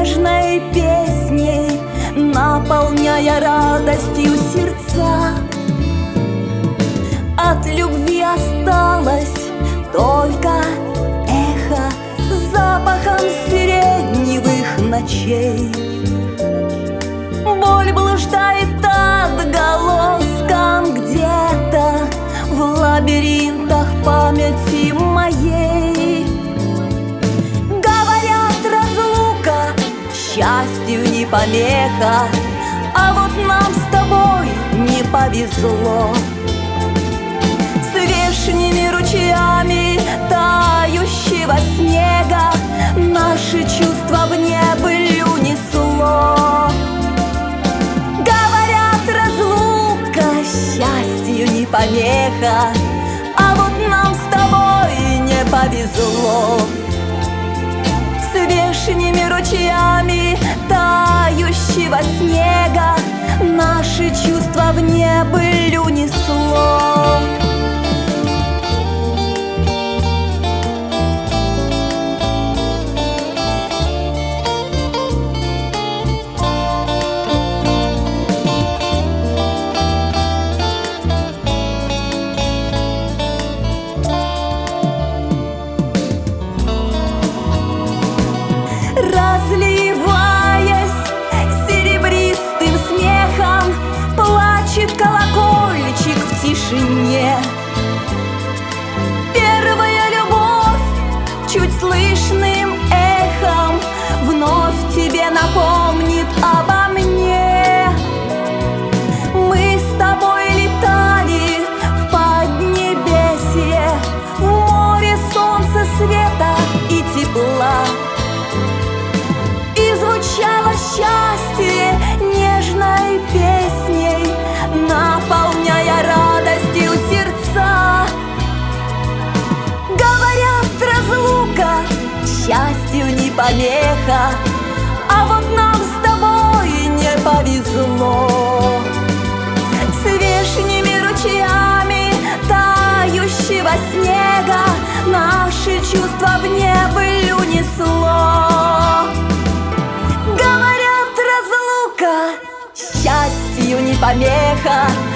нежной песней, наполняя радостью сердца. От любви осталось только эхо с запахом сиреневых ночей. Боль блуждает отголоском где-то в лабиринтах памяти моей. Говорят, разлука счастью не помеха, а вот нам с тобой не повезло. С вешними ручьями тающего снега наши чувства в небыль унесло. Говорят, разлука счастью не помеха, а вот нам с тобой не повезло. С вешними ручьями тающего снега наши чувства в небыль унесло. Разливаясь серебристым смехом, плачет колокольчик в тишине. Первая любовь чуть слышным эхом вновь тебе напомнит обо мне. Мы с тобой летали в поднебесье, в море солнца, света и тепла. Звучало счастье нежной песней, наполняя радостью сердца. Говорят, разлука счастью не помеха, а вот нам с тобой не повезло. С вешними ручьями тающего снега наши чувства в небыль унесло. Счастью не помеха,